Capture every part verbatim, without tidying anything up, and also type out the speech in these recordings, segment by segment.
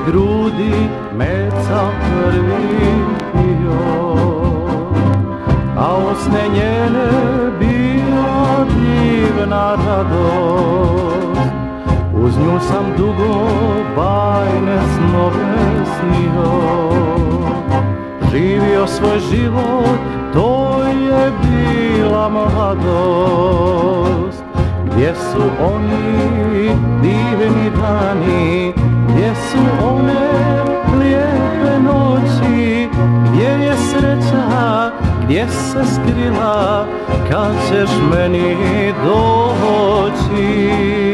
grudi med sam prvi pio, a usne njene bila divna radost. Uz nju sam dugo bajne snove snio, živio svoj život, to je bila mladost. Gdje su oni divni dani, gdje su one lijepe noći, gdje je sreća, gdje se skrila, kad ćeš meni doći?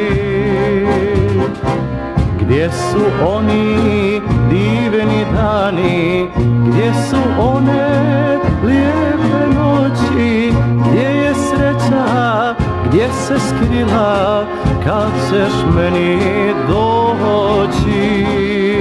Gdje su oni divni dani, gdje su one lijepe noći, gdje je sreća, gdje se skrila, kad ćeš meni doći?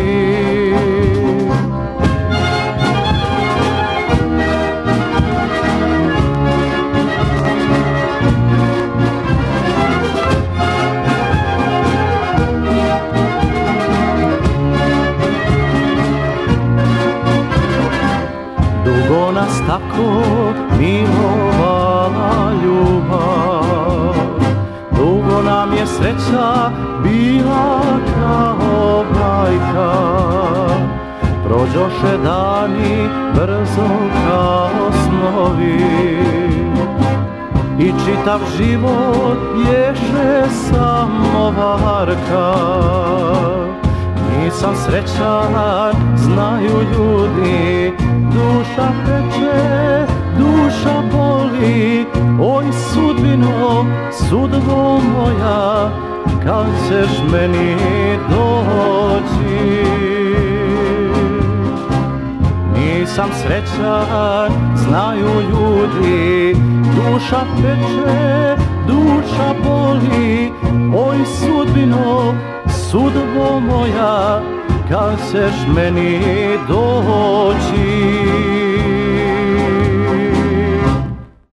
Dugo nas tako milovala ljubav, dugo nam je sreća bila kao bajka. Prođoše dani brzo kao snovi i čitav život ješe samo varka. Nisam srećan, znaju ljudi, duša peče, duša boli. Oj sudbino, sudbo moja, kad ćeš meni doći? Nisam srećan, znaju ljudi, duša peče, duša boli. Oj sudbino, sudbo moja, kad ćeš meni doći?